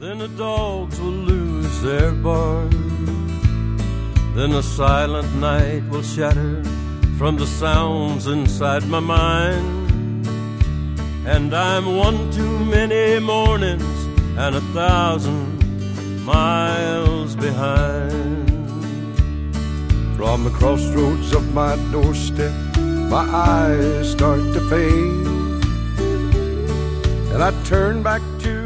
then the dogs will lose their bark. Then a silent night will shatter from the sounds inside my mind. And I'm one too many mornings and 1,000 miles behind. From the crossroads of my doorstep, my eyes start to fade, and I turn back to